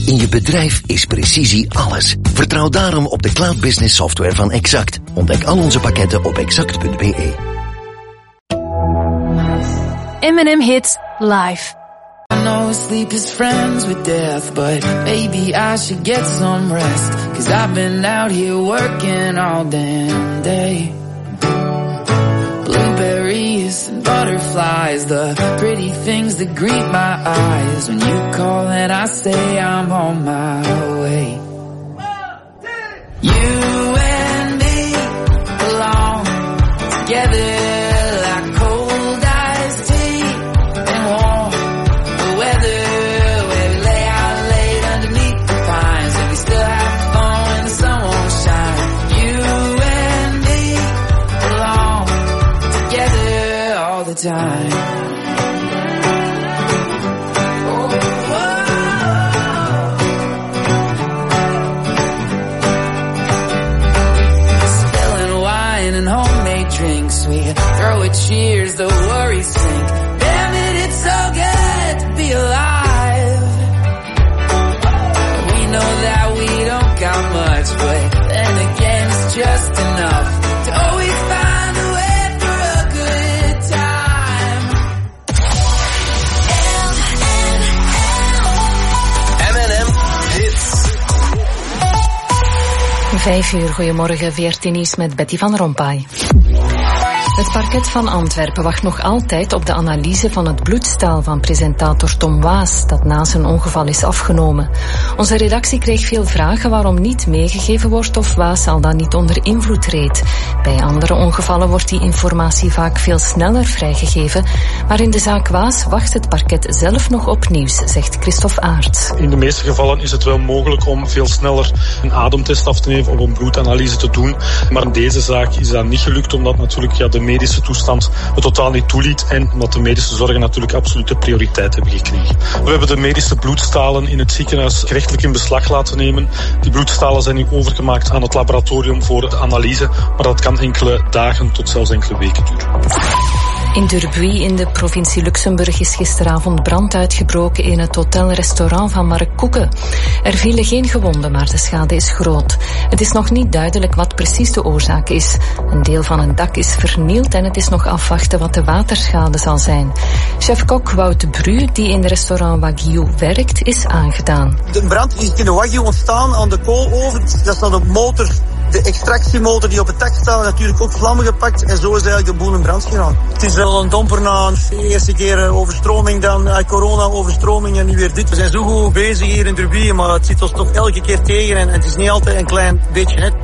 In je bedrijf is precisie alles. Vertrouw daarom op de cloud business software van Exact. Ontdek al onze pakketten op exact.be. M&M Hits Live. I know sleep is friends with death, but maybe I should get some rest, 'cause I've been out here working all damn day. Blueberries and butterflies, the pretty things that greet my eyes. When you call and I say I'm on my way. You and me belong together like cold iced tea and warm the weather, where we lay out late underneath the pines, and we still have fun when the sun won't shine. You and me belong together all the time. We throw a cheers, the worries sink. Damn it, it's so good to be alive. We know that we don't got much, but then again it's just enough to always find a way for a good time. M&M Hits. 5 uur, goedemorgen, VRT Nieuws met Betty van Rompuy. Het parket van Antwerpen wacht nog altijd op de analyse van het bloedstaal van presentator Tom Waas, dat na zijn ongeval is afgenomen. Onze redactie kreeg veel vragen waarom niet meegegeven wordt of Waas al dan niet onder invloed reed. Bij andere ongevallen wordt die informatie vaak veel sneller vrijgegeven, maar in de zaak Waas wacht het parket zelf nog op nieuws, zegt Christophe Aerts. In de meeste gevallen is het wel mogelijk om veel sneller een ademtest af te nemen of een bloedanalyse te doen, maar in deze zaak is dat niet gelukt, omdat natuurlijk de medische toestand het totaal niet toeliet en omdat de medische zorgen natuurlijk absolute prioriteit hebben gekregen. We hebben de medische bloedstalen in het ziekenhuis gerechtelijk in beslag laten nemen. Die bloedstalen zijn nu overgemaakt aan het laboratorium voor de analyse, maar dat kan enkele dagen tot zelfs enkele weken duren. In Durbuy in de provincie Luxemburg is gisteravond brand uitgebroken in het hotelrestaurant van Mark Koeken. Er vielen geen gewonden, maar de schade is groot. Het is nog niet duidelijk wat precies de oorzaak is. Een deel van het dak is vernield en het is nog afwachten wat de waterschade zal zijn. Chef-kok Wout de Bru, die in het restaurant Wagyu werkt, is aangedaan. De brand is in de Wagyu ontstaan aan de kooloven. Dat is dan de motor, de extractiemotor die op het dak staat, natuurlijk ook vlammen gepakt en zo is eigenlijk de boel in brand gegaan. Het is wel een domper na de eerste keer overstroming, dan corona-overstroming en nu weer dit. We zijn zo goed bezig hier in Durbuy, maar het zit ons toch elke keer tegen en het is niet altijd een klein beetje net.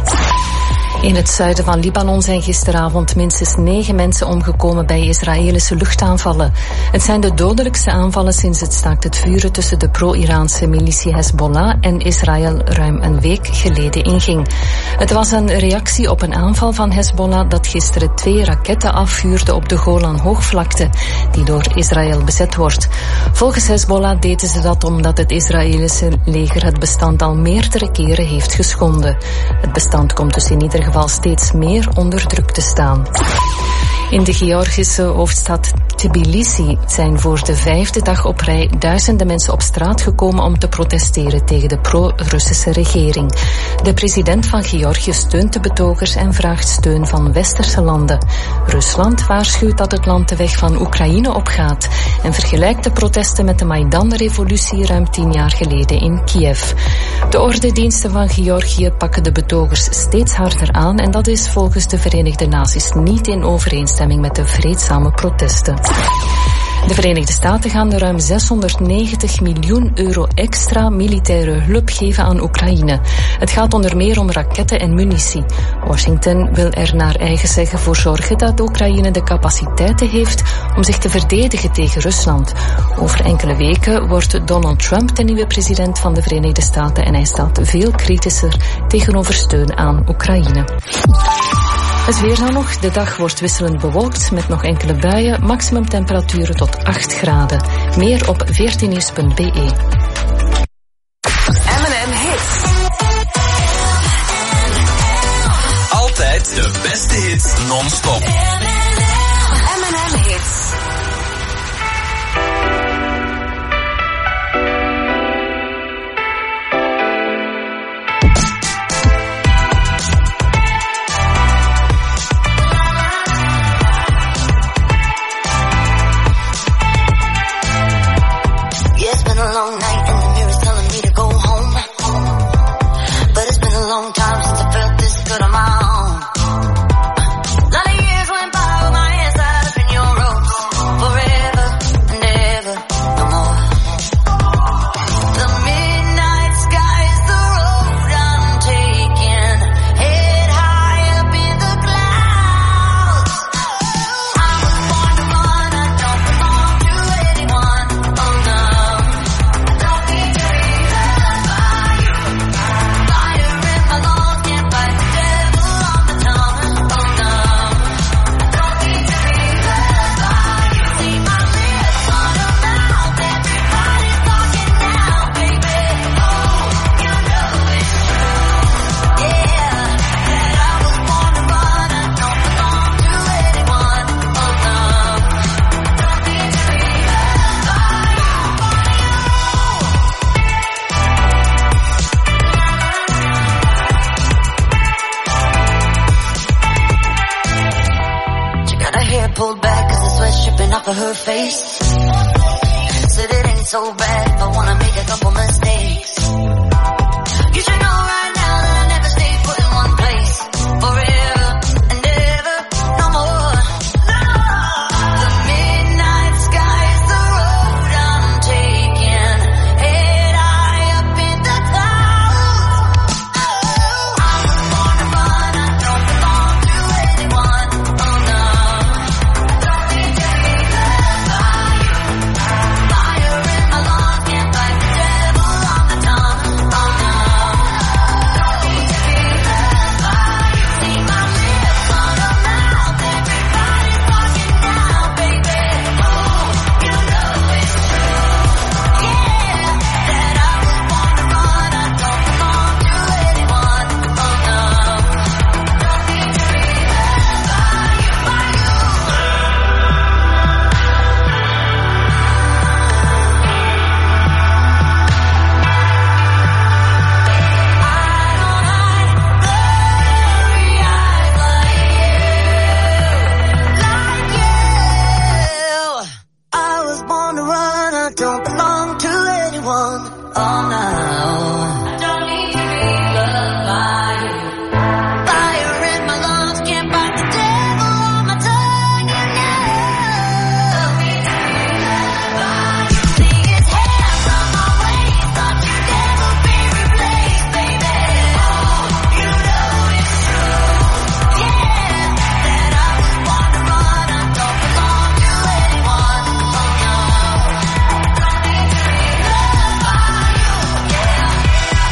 In het zuiden van Libanon zijn gisteravond minstens 9 mensen omgekomen bij Israëlische luchtaanvallen. Het zijn de dodelijkste aanvallen sinds het staakt het vuren tussen de pro-Iraanse militie Hezbollah en Israël ruim een week geleden inging. Het was een reactie op een aanval van Hezbollah dat gisteren 2 raketten afvuurde op de Golan-hoogvlakte, die door Israël bezet wordt. Volgens Hezbollah deden ze dat omdat het Israëlische leger het bestand al meerdere keren heeft geschonden. Het bestand komt dus in ieder geval steeds meer onder druk te staan. In de Georgische hoofdstad Tbilisi zijn voor de 5e dag op rij duizenden mensen op straat gekomen om te protesteren tegen de pro-Russische regering. De president van Georgië steunt de betogers en vraagt steun van westerse landen. Rusland waarschuwt dat het land de weg van Oekraïne opgaat en vergelijkt de protesten met de Maidan-revolutie ruim 10 jaar geleden in Kiev. De ordediensten van Georgië pakken de betogers steeds harder aan en dat is volgens de Verenigde Naties niet in overeenstemming met de vreedzame protesten. De Verenigde Staten gaan er ruim 690 miljoen euro extra militaire hulp geven aan Oekraïne. Het gaat onder meer om raketten en munitie. Washington wil er naar eigen zeggen voor zorgen dat Oekraïne de capaciteiten heeft om zich te verdedigen tegen Rusland. Over enkele weken wordt Donald Trump de nieuwe president van de Verenigde Staten en hij staat veel kritischer tegenover steun aan Oekraïne. Het weer dan nog. De dag wordt wisselend bewolkt met nog enkele buien. Maximum temperaturen tot 8 graden. Meer op 14nieuws.be. M&M Hits. Altijd de beste hits non-stop. M&M Hits. long night and the mirror's telling me to go home. But it's been a long time since I felt this good on my own. A lot of years went by with my hands tied up in your ropes. Forever and ever, no more. The midnight sky is the road I'm taking. Head high up in the clouds. I was born to run, I don't belong to anyone. Oh no, I don't need to be loved by you. Fire in my lungs, can't fight the devil on my tongue. Oh no, I don't need to be loved by you. See my lips on a mouth, everybody's talking now, baby. Oh, you know it's true, yeah, that I was born to run, I don't belong to anyone. Oh no, I don't need to be loved by you. She got her hair pulled back cause the sweat's dripping off of her face. Said it ain't so bad if I wanna make a couple mistakes. You should know right now that I never stay put in one place. Forever and ever, no more. The midnight sky is the road I'm taking. Head high up in the clouds. I was born to run, I don't belong to anyone. Oh no, I don't need to be loved by you. Fire in my lungs, can't fight the devil on my tongue. Oh no, I don't need to be loved by you. See my lips on a mouth, everybody's talking now, baby. Oh, you know it's true, yeah, that I was born to run, I don't belong to anyone. Oh no, I don't need to be loved by you. I was born to run, I don't belong to anyone. Oh no, I don't need to be loved by you. Fire in my lungs, can't fight the devil on my tongue. You know, need to be loved by you. See his hair from my waist, thought you'd never be replaced, baby. Oh, you know it's true, yeah, that I was born to run, I don't belong to anyone. Oh no, I don't need to be loved by you, yeah.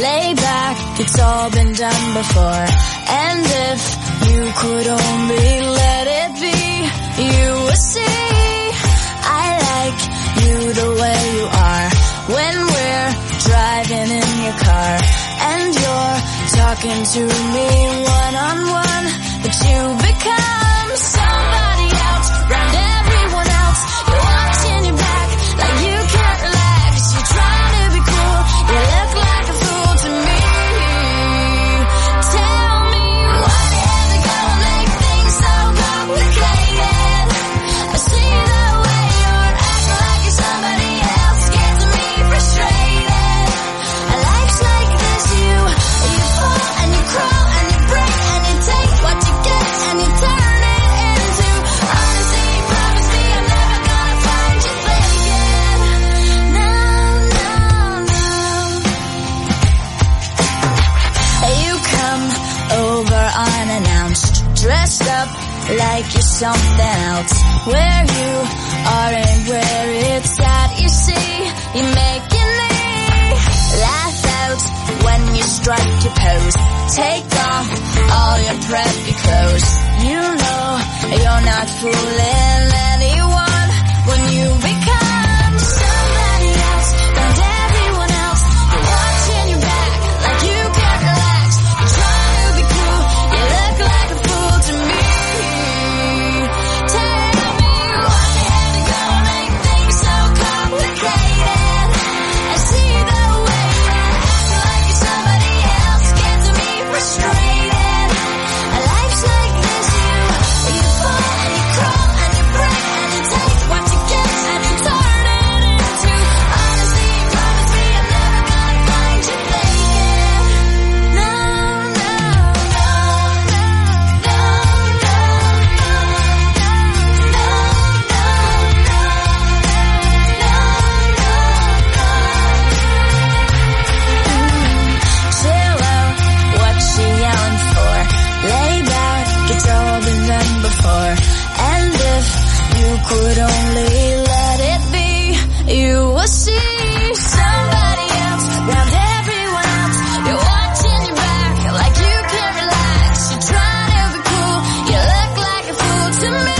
lay back, it's all been done before. And if you could only let it be, you would see I like you the way you are. When we're driving in your car and you're talking to me one-on-one, but you become somebody else, round everyone else. You're watching your back like you can't relax. You're trying to be cool, you look like a fool to me. Tell me why you had to go and make things so complicated. I see the way you're acting like you're somebody else, gets me frustrated. And life's like this, you fall and you crawl and you break and you take what you get and you turn it into honesty. Promise me I'm never gonna find you faking. No, no, no. You come over unannounced, dressed up like you're something else. Where you are and where it's at, you see, you're making me laugh out when you strike your pose. Take off all your preppy clothes. You know you're not fooling anyone when you become somebody else, and everyone else. You're watching your back like you can't relax. You're trying to be cool, you look like a fool to me. Tell me why you had to go and make things so complicated. I see the way you're acting like you're somebody else, gets me frustrated. Life's like this, you fall and you crawl and you break and you take what you get and you turn it into honesty. Promise me I'm never gonna find you faking. No, no, no, no, no, no, chill out, what you yelling for? Lay back, it's all been done before. And if you could only let it be, you will see somebody else, round everyone else. You're watching your back like you can't relax. You're trying to be cool, you look like a fool to me.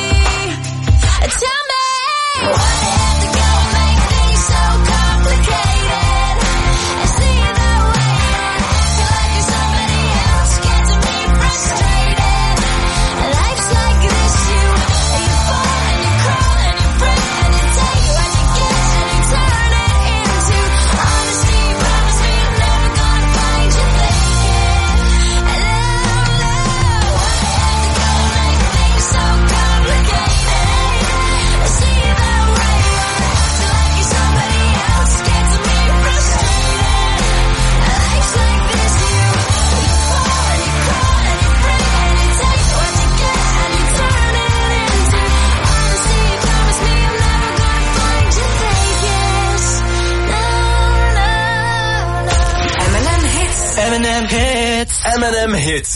Tell me why you had to go and make things so complicated. I see the way you're acting like you're somebody else, gets me frustrated. Life's like this, you fall and you crawl and you break and you take what you get and you turn it into honesty. Promise me I'm never gonna find you faking. And why you had to go and make things so complicated. I see the way you're acting like you're somebody else, gets me frustrated. Life's like this, you fall and you crawl and you break and you take what you get and you turn it into honesty. Promise me I'm never gonna find you faking. No, no, no. M&M Hits. M&M Hits. M&M Hits.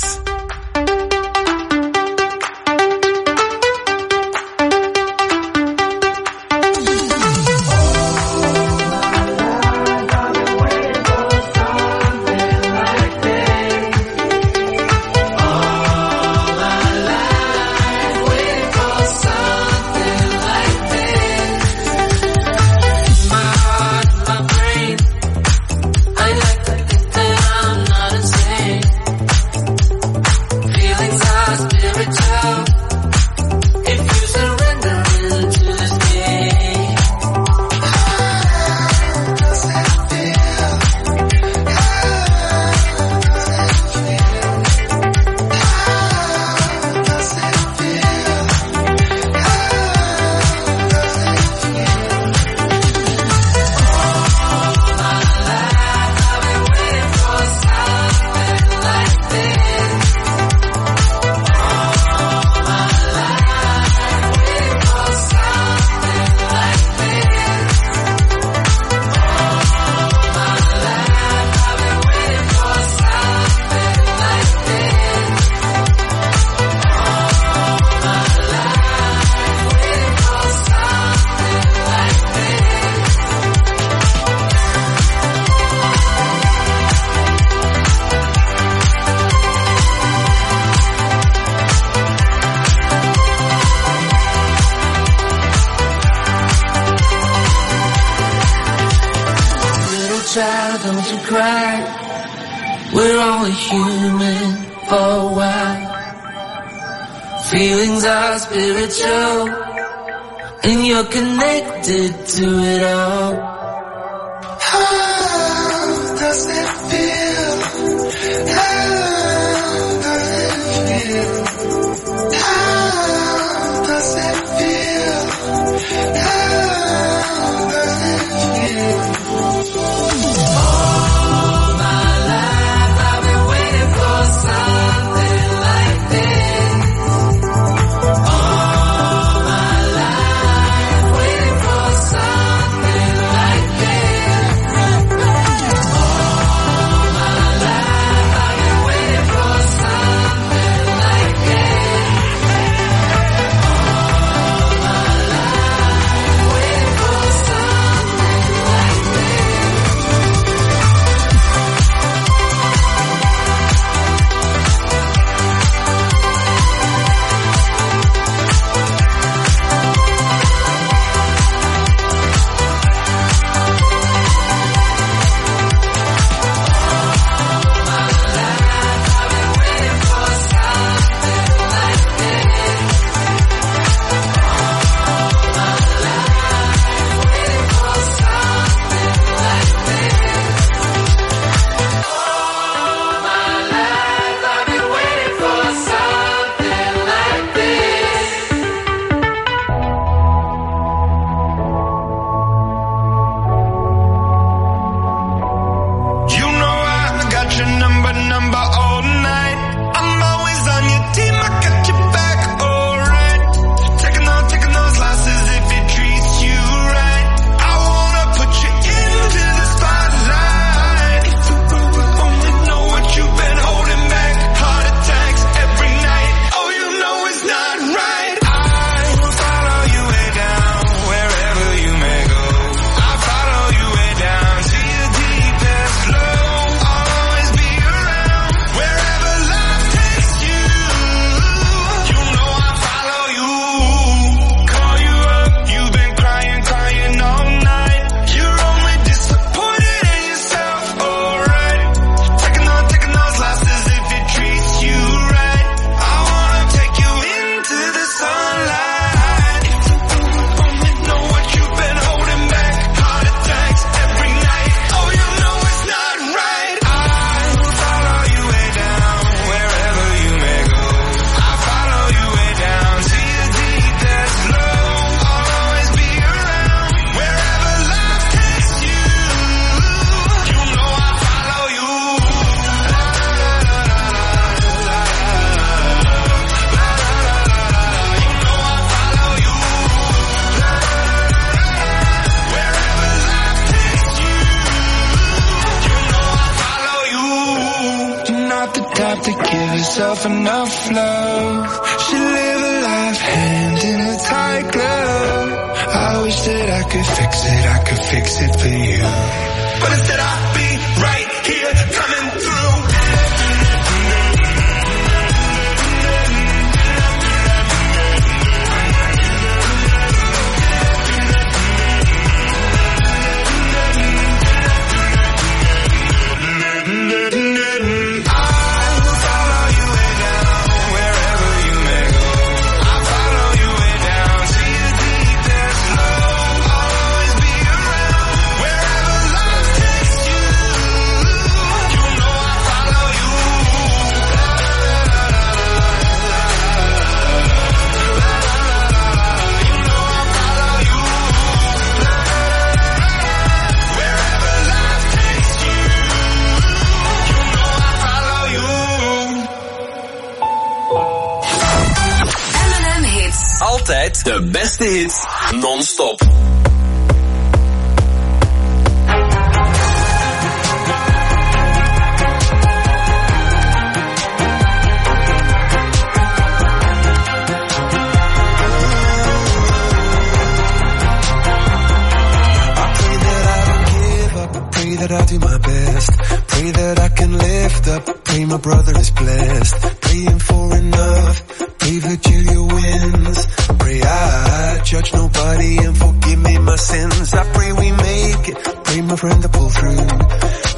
I like to think that I'm not insane. don't you cry. We're only human for a while. Feelings are spiritual, and you're connected to it all. How does it feel? How does it feel? How does it feel? How does it feel? All my life I've been waiting for something like this. All my life waiting for something like this. All my life I've been waiting for something like this. All my life waiting for something like this. You know I got your number all night. I'm always on your team, I got your back, alright. Taking those losses if it treats you right. I wanna put you into the spotlight. If you only know what you've been holding back. Heart attacks every night. Oh, you know it's not right. I will follow you way down, wherever you may go. I'll follow you way down to your deepest low. I'll always be around, wherever life takes you. You know I'll follow you. Call you up, you've been crying all night. You're only disappointed in yourself, alright. Taking those losses if it treats you right. I wanna take you into the sunlight. If you only know what you've been holding back. Heart attacks every night. Oh, you know it's not right. I will follow you way down, wherever you may go. I'll follow you way down to your deepest low. I'll always be around, wherever life takes you. You know I'll follow you. You're not the type to give yourself enough love. She live a life hand in a tight glove. I wish that I could fix it for you. But instead I'll be right here coming through. I will follow you way down, wherever you may go. I'll follow you way down to your deepest low. I'll always be around, wherever life takes you. You know I'll follow you. You know I'll follow you. Wherever life takes you. You know I'll follow you. M&M Hits. Altijd de beste hits, non-stop. Pray that I do my best. Pray that I can lift up. Pray my brother is blessed. Praying for enough. Pray Virgilia wins. Pray I judge nobody and forgive me my sins. I pray we make it. Pray my friend to pull through.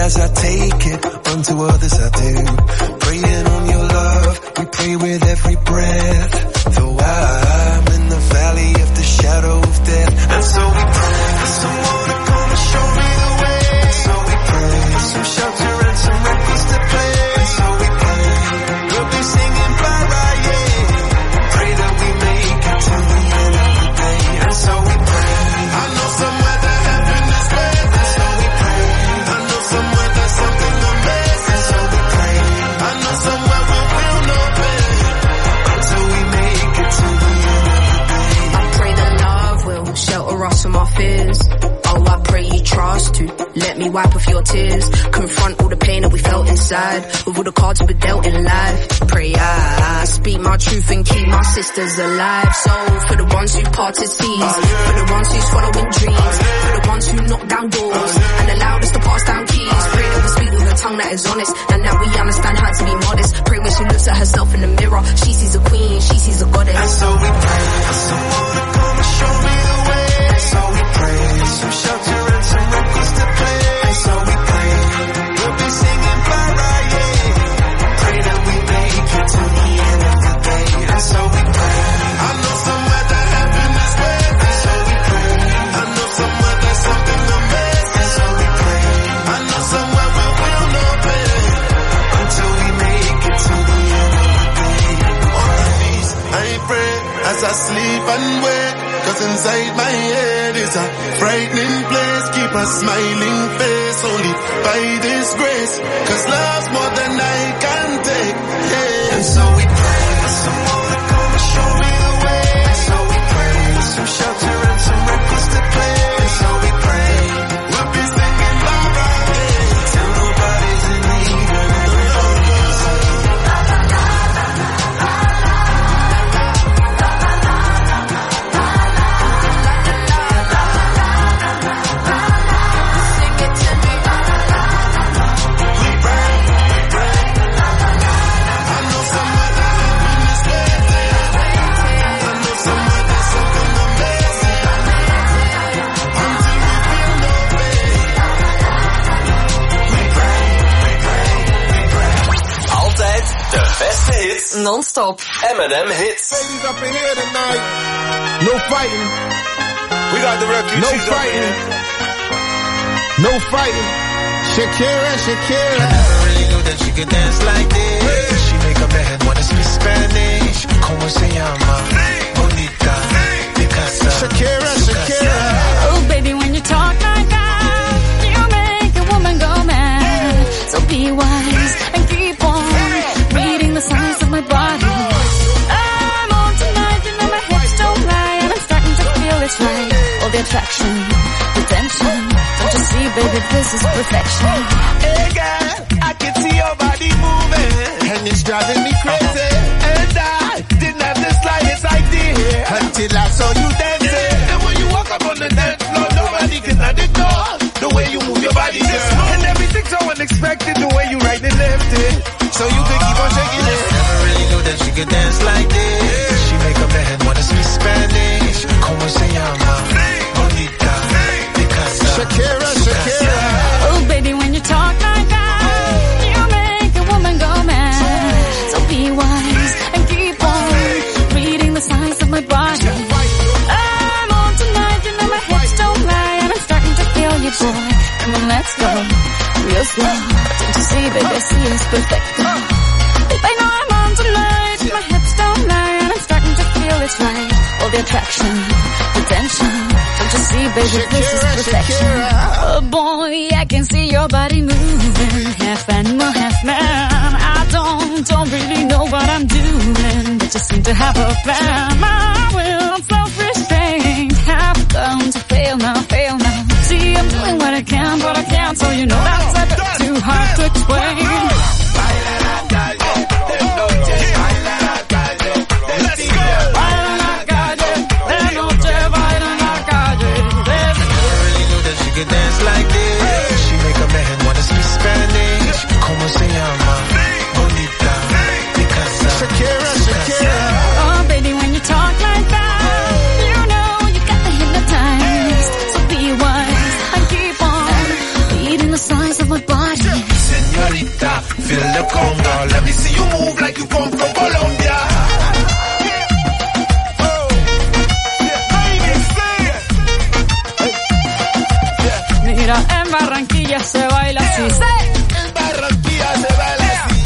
as I take it, unto others I do. Praying on your love, we pray with every breath. Though I'm in the valley of the shadow of death, and so we pray for someone to come and show me the way. And so we pray for some shelter and some records to play. And so we pray we'll be singing bye-bye, yeah. Pray that we make it to the end of the day. And so we pray. I know somewhere that heaven is waiting. And so we pray. I know somewhere there's something amazing. And so we pray. I know somewhere we will not pay until we make it to the end of the day. I pray that love will shelter us from our fears. Oh, I pray you trust to let me wipe off your tears. Confront all the pain that we felt inside with all the cards we were dealt in life. Pray I speak my truth and keep my sisters alive. So for the ones who parted seas, for the ones who's following dreams, for the ones who knock down doors and allowed us to pass down keys. Pray that we speak with a tongue that is honest and that we understand how to be modest. Pray when she looks at herself in the mirror, she sees a queen, she sees a goddess. And so we pray for someone to come and show me the way. And so we pray for some shelter and some records to play. And so we pray we'll be singing bye-bye, yeah. Pray that we make it to the end of the day. And so we pray. I know somewhere that heaven is waiting. And so we pray. I know somewhere there's something amazing. And so we pray. I know somewhere we will not pay until we make it to the end of the day. On my knees I pray as I sleep and wake, 'cause inside my head is a frightening place. Keep a smiling face only by this grace, 'cause love's more than I can take, yeah. And so we pray for someone to come and show me the way. And so we pray for some shelter and some records to play. And so we pray we'll be singing bye-bye, yeah, till nobody's in need and everybody's beste hits non-stop. M&M hits. Ladies up in here tonight. No fighting. We got the refugees No up fighting. here. No fighting. Shakira, Shakira. I never really knew that she could dance like this. She make a man wanna speak Spanish. Como se llama? Bonita. Picasa. Shakira, Shakira. Oh, baby, when you talk like that, you make a woman go mad. So be wise and keep on reading the signs of my body. I'm on tonight, you know my hips don't lie, and I'm starting to feel it's right. All the attraction, the tension. Don't you see, baby, this is perfection. Hey girl, I can see your body moving, and it's driving me crazy. And I didn't have the slightest idea until I saw you dancing. And when you walk up on the dance floor, nobody can ignore the way you move your body, girl. And everything's so unexpected, the way you right and left it, so you can keep on shaking it. Never really knew that she could dance like this. She make a man wanna speak Spanish. Como se llama? Bonita. Picasa. Shakira, Shakira. Oh, baby, when you talk like that, you make a woman go mad. So be wise and keep on reading the signs of my body. I'm on tonight, you know my hips don't lie, and I'm starting to feel you, boy. Come on, let's go real slow. Don't you see, baby, I see it's perfect. I know I'm on tonight, my hips don't lie, and I'm starting to feel it's right. All the attraction, the tension. Don't you see, baby, this is perfection. Oh boy, I can see your body moving, half animal, half man. I don't really know what I'm doing, but just seem to have a plan. My will, self-restraint, have come to fail now. See, I'm doing what I can, but I can't, so you know that's a bit too hard to explain. Could dance like this. She make a man wanna speak Spanish. Como se llama? Bonita. Picasa. Shakira, Shakira. Oh, baby, when you talk like that, you know you got me hypnotized. So be wise and keep on reading the signs of my body. conga. Let me see you move like you come from Colombia. Mira, en Barranquilla se baila así. En Barranquilla se baila así.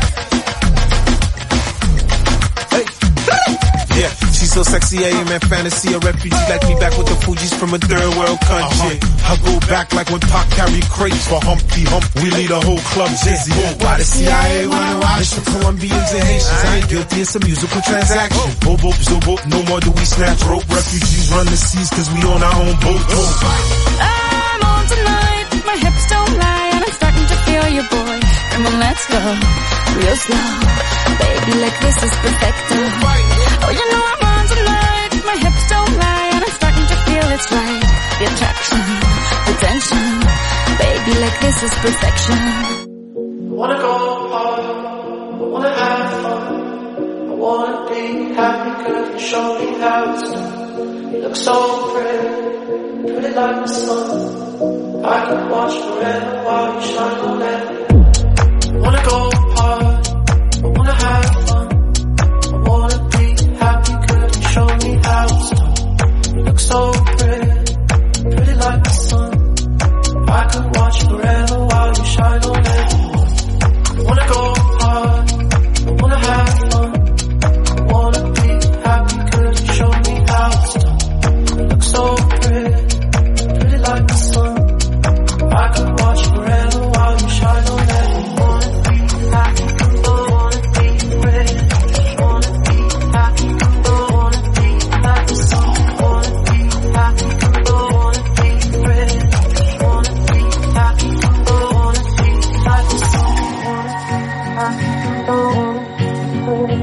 Yeah, she's so sexy, I am in fantasy. A refugee like me back with the Fugees from a third world country. I go back like when Pac carried crates for Humpty Hump. We lead a whole club dizzy. Why the CIA wanna watch the Colombians and Haitians? I ain't guilty, it's a musical transaction. Bobo, zobo, no more do we snatch rope. Refugees run the seas cause we on our own boat. I'm on tonight, my hips don't lie, and I'm starting to feel you, boy. Come on, let's go, real slow. Baby, like this is perfect. Oh, you know I'm on tonight, my hips don't lie, and I'm starting to feel it's right. The attraction, the tension. Baby, like this is perfection. I wanna go hard, I wanna have fun, I wanna be happy, could you show me how it's done? You look so pretty, pretty like the sun. I can watch forever while you shine on everything. I wanna go hard, I wanna have fun, I wanna be happy, could you show me how it's done? You look so pretty, pretty like the sun. I could watch forever while you shine on everyone. I wanna go hard, I wanna have fun, I wanna be happy, could you show me how it's done? You look so pretty, pretty like the sun. I could watch forever while you shine on everyone. Wanna be happy, I wanna be pretty, wanna be happy, I wanna be like the sun. Wanna be happy, I wanna be pretty, wanna be happy, I wanna be like the sun. Wanna be happy, I wanna be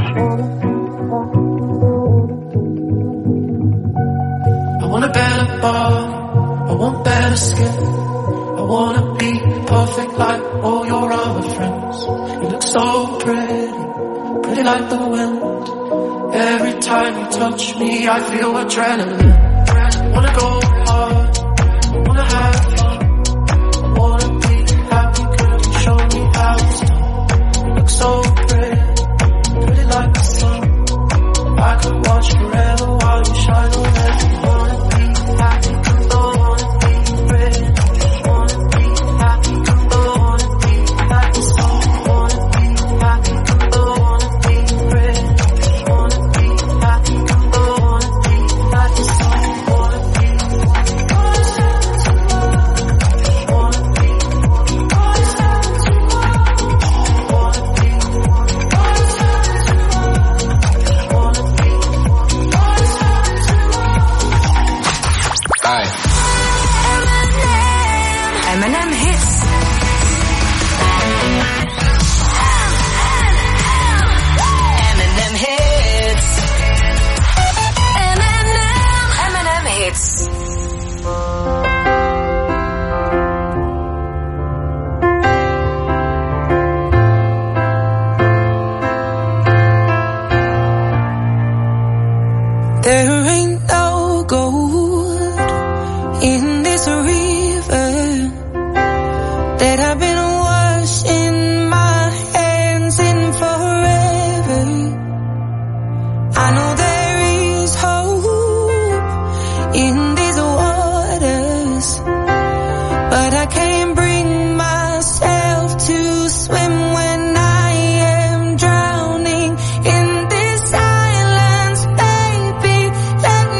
pretty. I want a better body, I want better skin. I wanna be perfect like all your other friends. You look so pretty, pretty like the wind. Every time you touch me, I feel adrenaline. I wanna go hard, I wanna have fun, I wanna be happy, could you show me how it's done? You look so pretty, pretty like the sun. I could watch forever while you shine on everyone. Wanna be happy, I wanna be pretty, wanna be happy, I wanna be like the sun. Wanna be happy, I wanna be pretty, wanna be happy, I wanna be like the sun. Wanna be, wanna be, M&M hits. M&M hits. M&M hits. There ain't no gold in this river that I've been washing my hands in forever. I know there is hope in these waters, but I can't bring myself to swim when I am drowning in this silence. Baby, let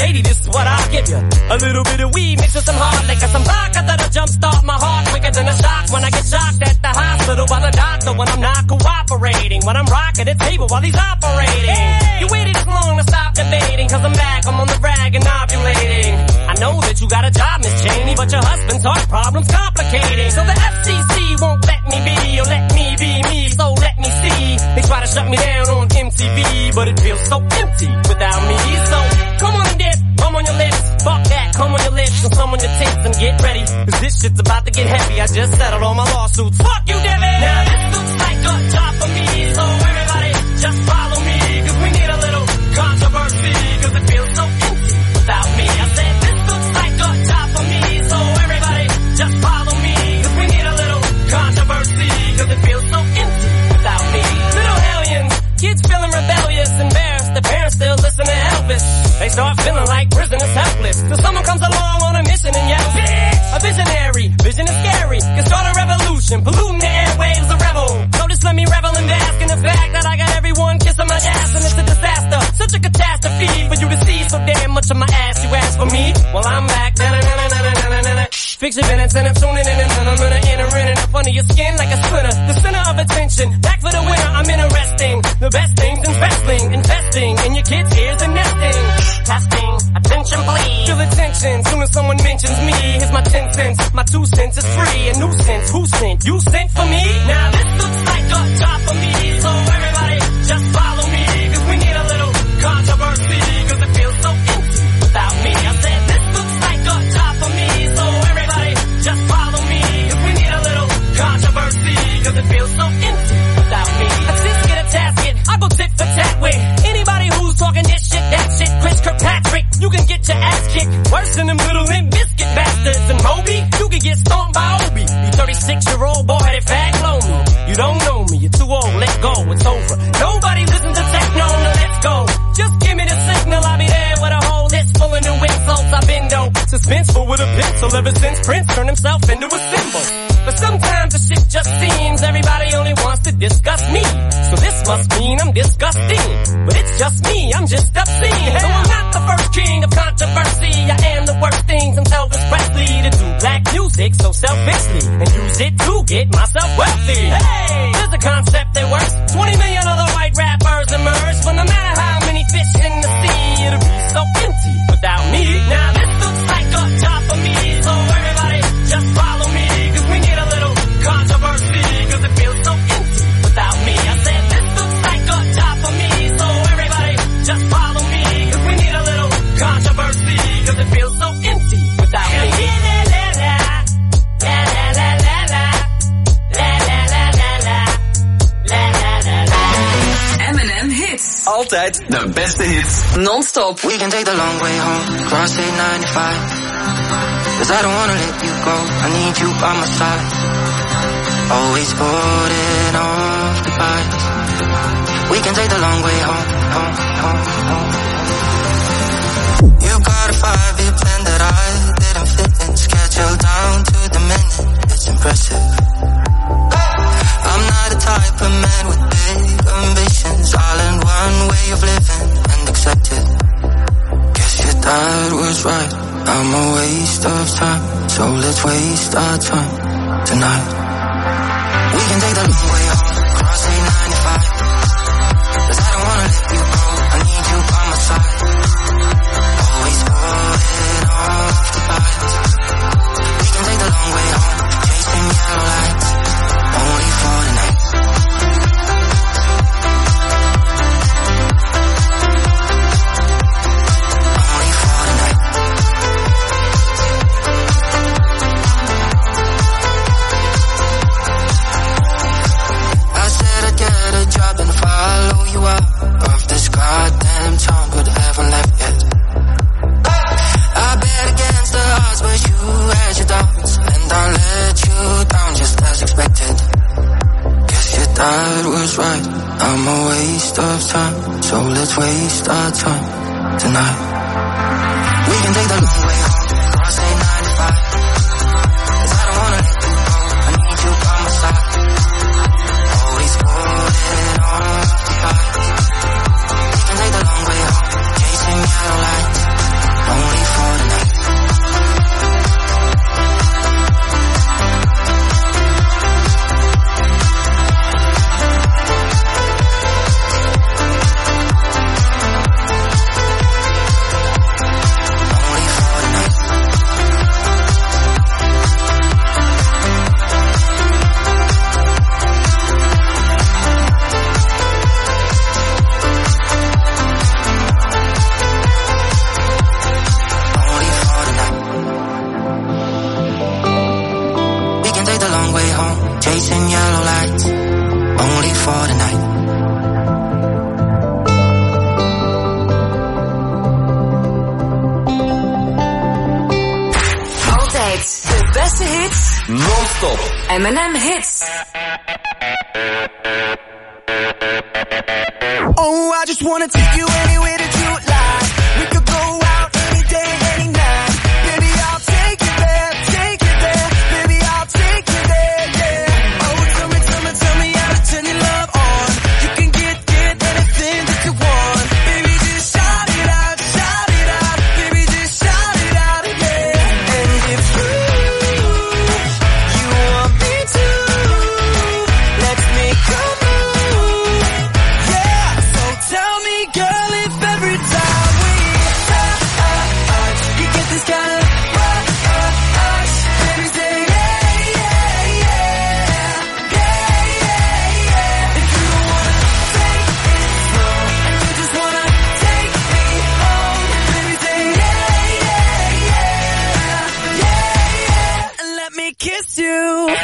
lady, this is what I'll give you. A little bit of weed mixed with some hard liquor, some vodka that'll jumpstart my heart quicker than a shock when I get shocked at the hospital by the doctor when I'm not cooperating, when I'm rocking the table while he's operating. Hey! You waited this long to stop debating, cause I'm back, I'm on the rag and ovulating. I know that you got a job, Miss Cheney, but your husband's heart problem's complicating. So the FCC won't let me be, or let me be me, so let me see. They try to shut me down on MTV, but it feels so empty without me. So come on and dip, come on your lips, fuck that, come on your lips, and some on your tits and get ready, cause this shit's about to get heavy. I just settled all my lawsuits. Fuck you, Debbie! Now this looks like a job for me, so everybody just follow me, cause we need a little controversy, cause it feels so empty without me. I said this looks like a job for me, so everybody just follow me, cause we need a little controversy, cause it feels so empty without me. Little hellions, kids feeling rebellious, embarrassed, the parents still listen to Elvis. They start feeling like prisoners helpless, till someone comes along on a mission and yells, bitch! A visionary, vision is scary, can start a revolution, polluting the airwaves, a rebel. So just let me revel and bask in the fact that I got everyone kissing my ass, and it's a disaster, such a catastrophe for you to see so damn much of my ass. You ask for me, well I'm back. Fix your minutes and I'm tuning in and I'm gonna enter in and up under your skin like a splinter. The center of attention, back for the winner, I'm interesting. The best things in wrestling, investing in your kids' ears and nesting. Testing, attention please. Feel attention, soon as someone mentions me. Here's my 10 cents, my 2 cents is free. A nuisance, who sent? You sent for me? Now this looks like a job for me, so everybody just follow me, cause we need a little controversy, cause it feels so empty without me. I said this looks like a job for me, so everybody just follow me, cause we need a little controversy, cause it feels so empty without me. I just get a tasket, I go tit for tat with anybody who's talking this shit, that shit. Chris Kirkpatrick, you can get your ass kicked worse than them little Limp Bizkit bastards. And Moby, you can get stomped by Obi. You 36-year-old boy-headed fag blow me. You don't know me, you're too old, let go, it's over. Nobody listens to techno, no let's go. Just give me the signal, I'll be there with a whole list full of new insults. I've been though suspenseful with a pencil ever since Prince turned himself into a symbol. But sometimes the shit just seems everybody only wants to discuss me. So this must mean I'm disgusting. But it's just me, I'm just obscene. So I'm not the first king of controversy. I am the worst thing since Elvis Presley to do black music so selfishly and use it to get myself wealthy. Hey, there's a concept that works. 20 million other white rappers emerge, but no matter how many fish in the sea, it'll be so empty without me. Now this looks like a job for me, so everybody just follow me, cause we need a little controversy, cause it feels so empty without me. I said this looks like a job for me, so everybody just follow me, cause we need a little controversy, cause it feels so empty without me. M&M hits. Altijd de beste hits. Non-stop. We can take the long way home, cross 895. Cause I don't wanna let you go, I need you by my side. Always putting off goodbyes. We can take the long way home, home, home, home. You got a 5-year plan that I didn't fit in, scheduled down to the minute, it's impressive. I'm not the type of man with big ambitions, all in one way of living and accepted. Guess your dad was right, I'm a waste of time, so let's waste our time tonight. We can take the long way home, cross 895. Cause I don't wanna let you go, I need you by my side. Always putting off the fights. We can take the long way home, chasing yellow lights, only for the night. Only for the night. I said I'd get a job and follow you out of this goddamn town, but haven't left yet. I bet against the odds, but you had your doubts, and I let you down just as expected. Guess your dad was right, I'm a waste of time, so let's waste our time tonight. We can take the long way home, cross 895. Cause I don't wanna let you go, I need you by my side. Always putting off the fights. We can take the long way home, chasing yellow lights, Non-stop. M&M Hits. Oh, I just wanna take you anywhere that you like. We could go out any day, any night. Baby, I'll take you there, take you there. Baby, I'll take you there, yeah. Oh, tell me how to turn your love on. You can get anything that you want. Baby, just shout it out, shout it out. Baby, just shout it out, yeah. And if you want me to, let's make a move, yeah. So tell me, girl, if every time we touch, you get this kind of rush, baby, say yeah, yeah, yeah, yeah, yeah, yeah. If you wanna take it slow, and you just wanna take me home, baby, say yeah, yeah, yeah, yeah, yeah, and let me kiss you.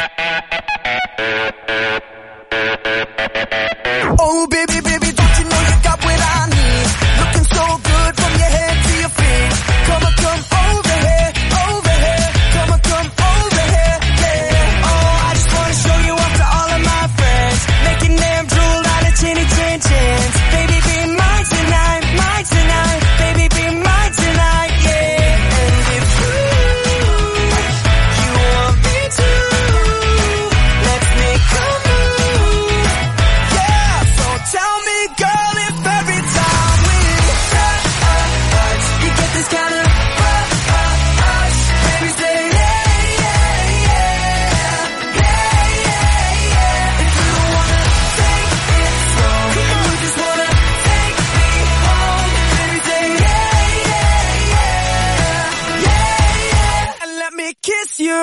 Oh, baby, baby, don't you know you got what I need? Looking so good from your head to your feet. Come on, come over here, over here. Come on, come over here, yeah. Oh, I just wanna show you off to all of my friends. Making them drool out of chinny chin chins. Baby, be mine tonight, mine tonight. Baby, be mine tonight, yeah. And if you want me to, let's make a move, yeah. So tell me, girl, if every time we touch, you get this kind of rush, baby, say yeah, yeah, yeah, yeah, yeah, yeah. If you wanna take it slow, and you just wanna take me home, baby, say yeah, yeah, yeah, yeah, yeah, and let me kiss you.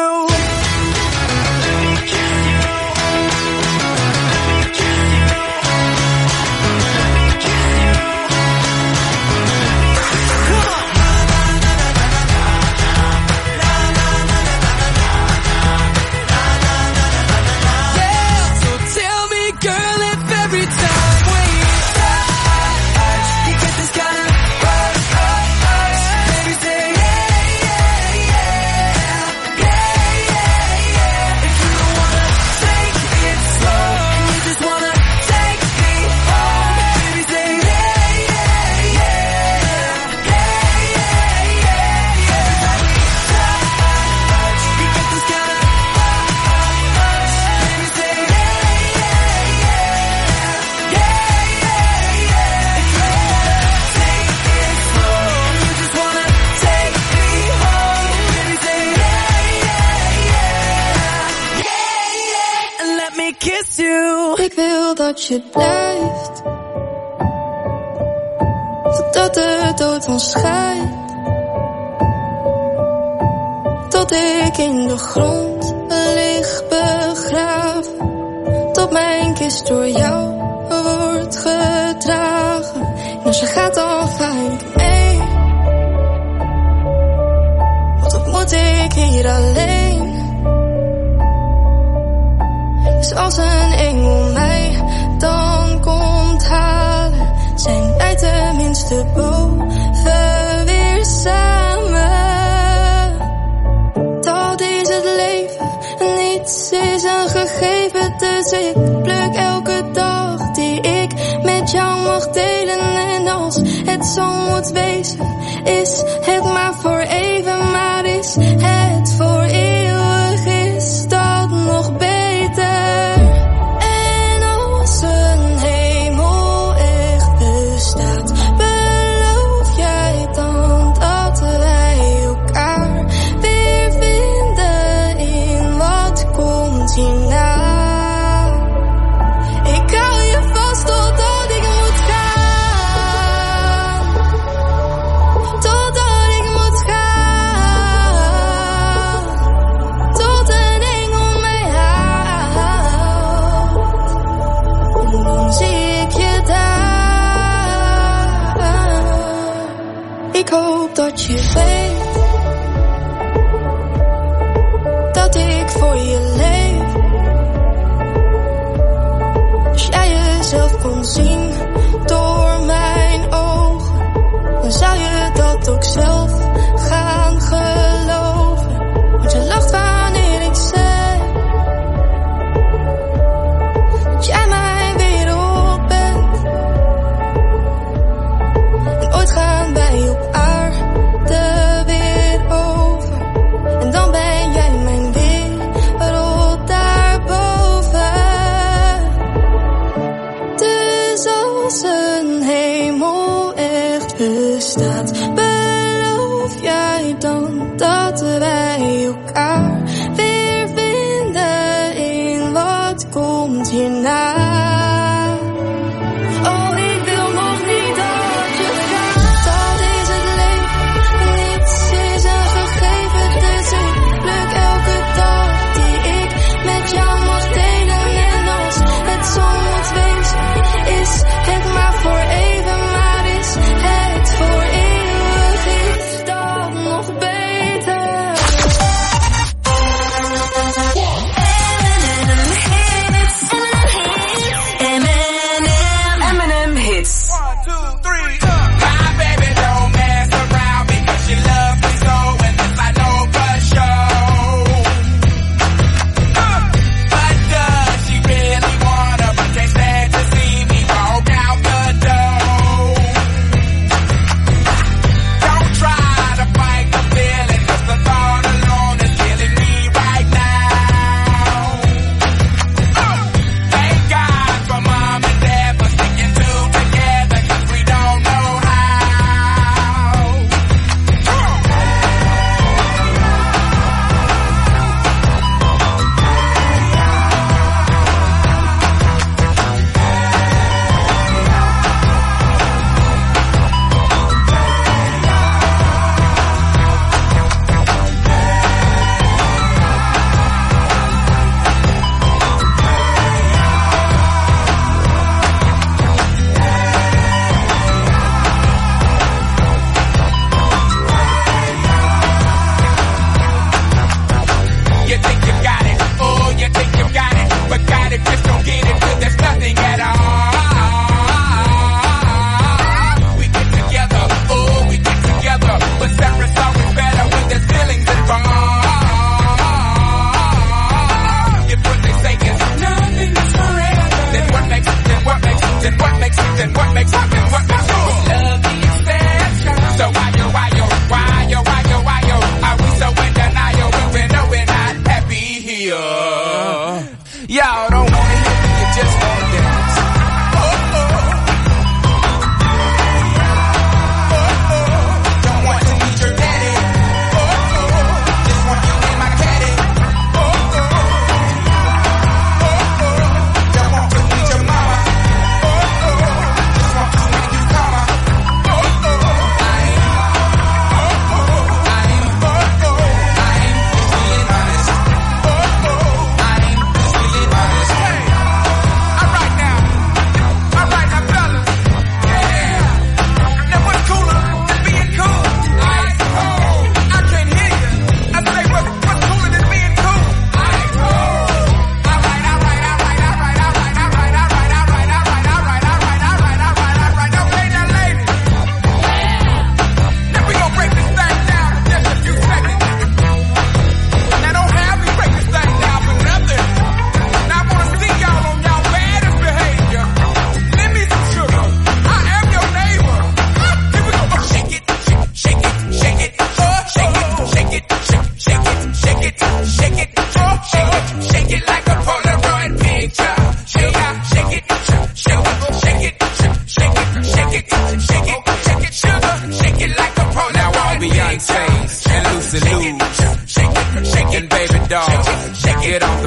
So tell me, girl, if every time we touch, you get this kind of rush, baby, say yeah, yeah, yeah, yeah, yeah, yeah. If you wanna take it slow, and you just wanna take me home, baby, say yeah, yeah, yeah, yeah, yeah, yeah, yeah. You get this kind of rush, baby, say yeah, yeah, yeah, yeah, yeah, yeah. If you wanna take it slow, and you just wanna take me home, baby, say yeah, yeah, yeah, yeah, yeah, and let me kiss you. Ik wil dat je blijft, totdat de dood ons scheidt. Tot ik in de grond lig begraven, tot mijn kist door jou wordt gedragen. En als je gaat dan ga ik mee, want wat moet ik hier alleen? Dus als een engel mij dan komt halen, zijn wij tenminste boven weer samen. Dat is het leven, niets is een gegeven, dus ik pluk elke dag die ik met jou mag delen. En als het zo moet wezen, is het maar voor even, maar is het voor eeuwig, is dat nog beter. En als een hemel echt bestaat, beloof jij dan dat wij elkaar weer vinden in wat komt hierna? Ik hou je vast totdat ik moet gaan, totdat ik moet gaan, tot een engel mij haalt. En dan zie ik je daar. Ik hoop dat je weet dat ik voor je leef. Als jij jezelf kon zien door mijn ogen, dan zou je dat ook zelf gaan geloven. Want je lacht wanneer ik zeg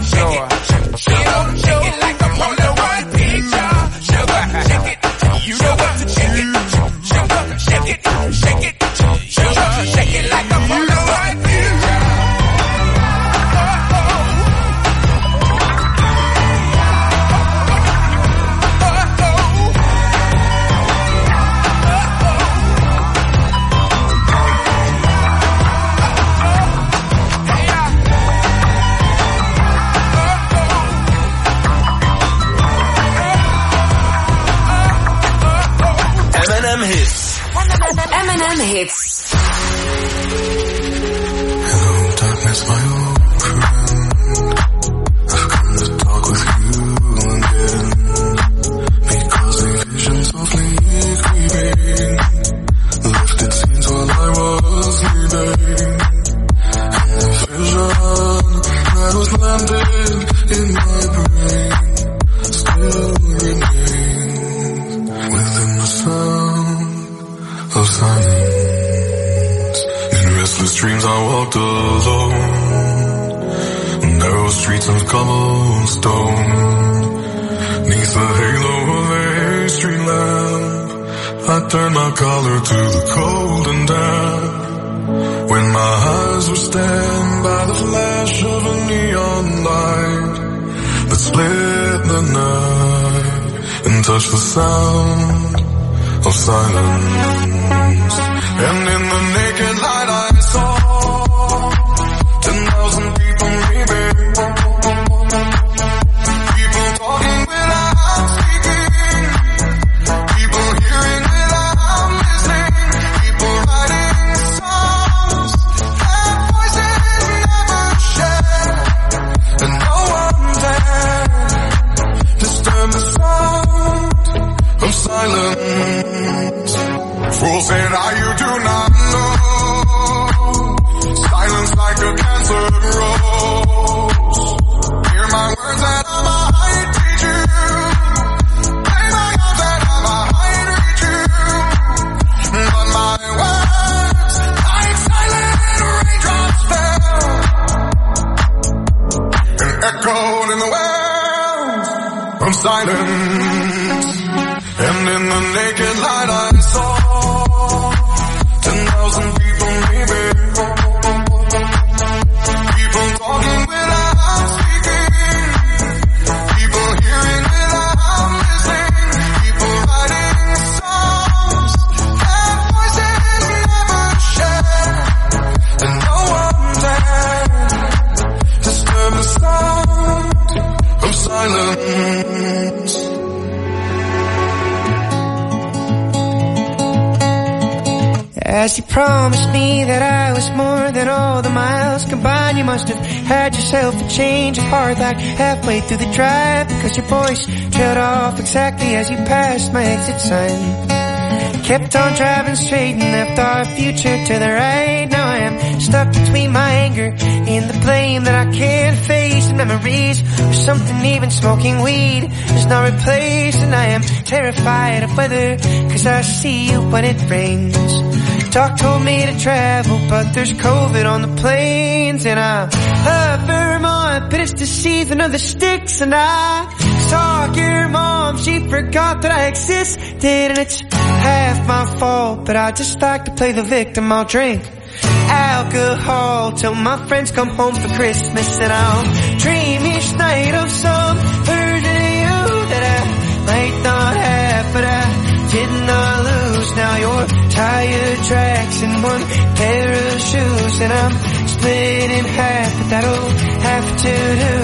sure. Shake it like a Polaroid picture. Sugar, shake it. You know what to shake it. Sugar, shake it, shake it. Sugar, shake it like a Polaroid picture. M&M hits. M&M hits. Hello, darkness, my old friend. I've come to talk with you again. Because a vision softly creeping lifted scenes while I was sleeping. And the vision that was landed in my brain still remains within the sound of silence. In restless dreams I walked alone, narrow streets of cobblestone. Neath the halo of a street lamp, I turned my collar to the cold and damp. When my eyes were stabbed by the flash of a neon light that split the night and touched the sound of silence. And in the naked light I saw 10,000 people leaving. People talking without speaking. People hearing without listening. People writing songs that voices never share. And no one dared disturb the sound of silence. Fool said, you do not know. Silence like a cancer grows. Hear my words that I might teach you. Play my arms that I might reach you. But my words, like silent raindrops fell and echoed in the wells of silence. And in the naked light I saw 10,000 people leaving. People talking without speaking. People hearing without listening. People writing songs that voices never share. And no one dared disturb the sound of silence. As you promised me that I was more than all the miles combined, you must have had yourself a change of heart like halfway through the drive, because your voice trailed off exactly as you passed my exit sign. Kept on driving straight and left our future to the right. Now I am stuck between my anger and the blame that I can't face. The memories of something even smoking weed does not replace. And I am terrified of weather, cause I see you when it rains. Doc told me to travel, but there's COVID on the planes. And I love Vermont, but it's the season of the sticks. And I saw your mom, she forgot that I existed. And it's half my fault, but I just like to play the victim. I'll drink alcohol till my friends come home for Christmas. And I'll dream each night of some version of you that I might not have, but I did not lose. Now you're tire tracks and one pair of shoes, and I'm split in half, but that'll have to do.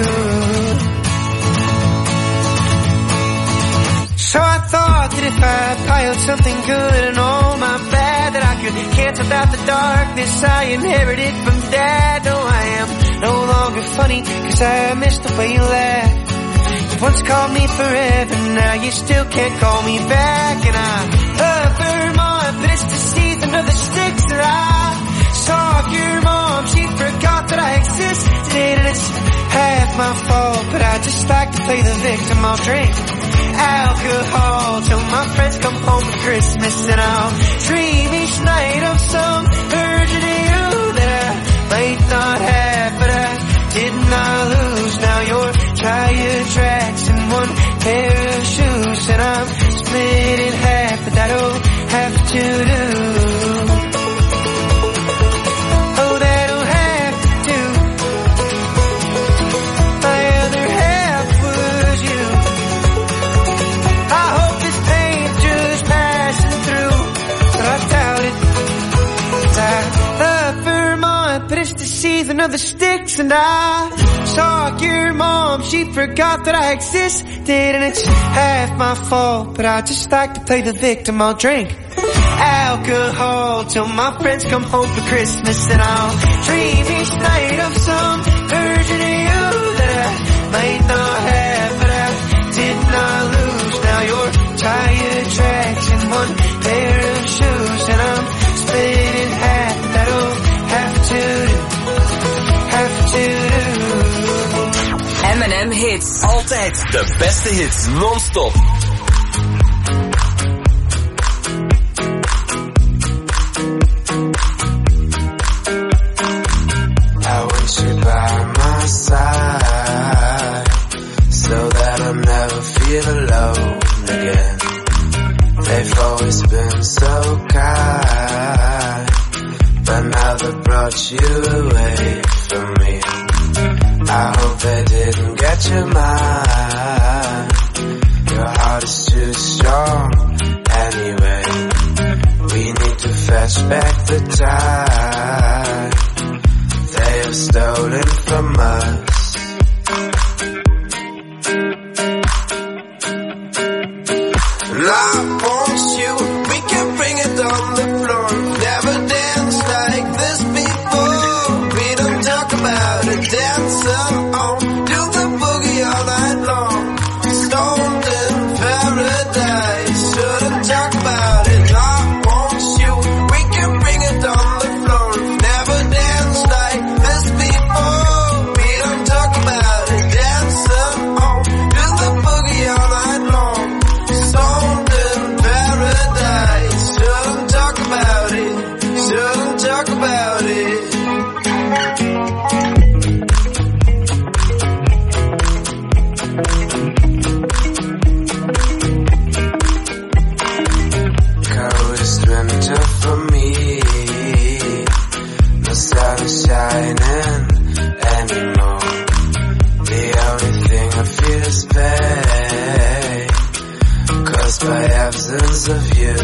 So I thought that if I piled something good and all my bad, that I could cancel out the darkness I inherited from Dad. No, I am no longer funny, cause I miss the way you laugh. You once called me forever, now you still can't call me back. And I love Vermont, but it's the season of the sticks. And I saw your mom, she forgot that I existed. And it's half my fault, but I just like to play the victim. I'll drink alcohol till my friends come home for Christmas. And I'll dream each night of some version of you that I might not have, but I did not lose. Now you're pair of shoes, and I'm split in half, but that'll have to do. Oh, that'll have to do. My other half was you. I hope this pain's just passing through, but I doubt it. I love Vermont, but it's the season of the sticks, and I stalk your mom, she forgot that I existed, and it's half my fault, but I just like to play the victim. I'll drink alcohol till my friends come home for Christmas, and I'll dream each night of some version of you that I might not have, but I did not lose. Now your tire tracks in one pair of shoes, and I'm split in half. That'll have to do, have to do. M&M Hits. Altijd de beste hits, non-stop. I want you by my side, so that I'll never feel alone again. They've always been so kind, but now they brought you away from me. I hope they didn't get your mind. Your heart is too strong anyway. We need to fetch back the time they have stolen from us. And I want you, we can bring it on the floor. Never danced like this before. We don't talk about it, dance on, do the boogie all night long. Stoned in paradise, shouldn't talk about it. I want you, we can bring it on the floor. Never danced like this before. We don't talk about it, dance on, do the boogie all night long. Stoned in paradise, shouldn't talk about it, shouldn't talk about it. Coldest winter for me, no sun is shining anymore. The only thing I feel is pain, caused by absence of you.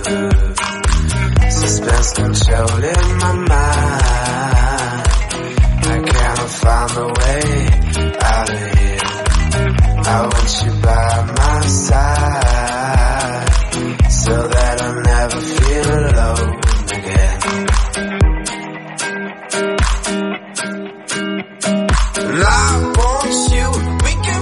Suspense controlling my mind, I cannot find a way out of here. I want you by my side, so that I'll never feel alone again. And I want you, we can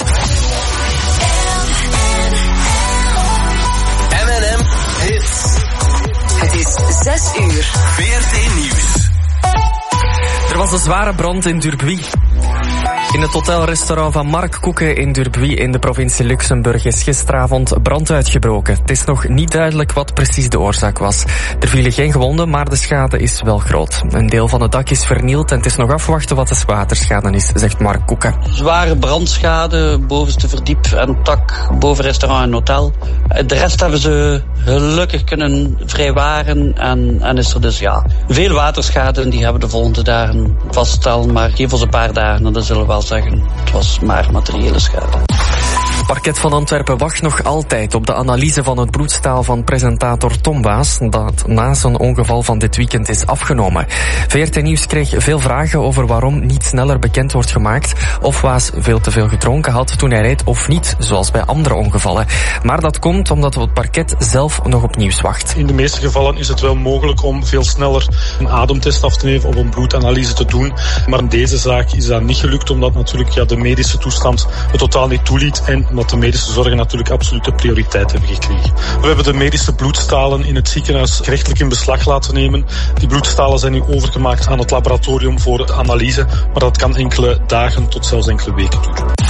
M&M Hits. Het is 6 uur. VRT Nieuws. Er was een zware brand in Durbuy. In het hotelrestaurant van Mark Koeken in Durbuy in de provincie Luxemburg is gisteravond brand uitgebroken. Het is nog niet duidelijk wat precies de oorzaak was. Er vielen geen gewonden, maar de schade is wel groot. Een deel van het dak is vernield en het is nog afwachten wat de waterschade is, zegt Mark Koeken. Zware brandschade, bovenste verdiep en tak, boven restaurant en hotel. De rest hebben ze gelukkig kunnen vrijwaren en is er dus veel waterschade en die hebben de volgende dagen vaststellen, maar geen voor een paar dagen en dat zullen we wel zeggen. Het was maar materiële schade. Het parket van Antwerpen wacht nog altijd op de analyse van het bloedstaal van presentator Tom Waas, dat na zijn ongeval van dit weekend is afgenomen. VRT Nieuws kreeg veel vragen over waarom niet sneller bekend wordt gemaakt of Waas veel te veel gedronken had toen hij reed of niet, zoals bij andere ongevallen. Maar dat komt omdat het parket zelf nog op nieuws wacht. In de meeste gevallen is het wel mogelijk om veel sneller een ademtest af te nemen of een bloedanalyse te doen. Maar in deze zaak is dat niet gelukt, omdat natuurlijk de medische toestand het totaal niet toeliet en omdat de medische zorgen natuurlijk absolute prioriteit hebben gekregen. We hebben de medische bloedstalen in het ziekenhuis gerechtelijk in beslag laten nemen. Die bloedstalen zijn nu overgemaakt aan het laboratorium voor de analyse, maar dat kan enkele dagen tot zelfs enkele weken duren.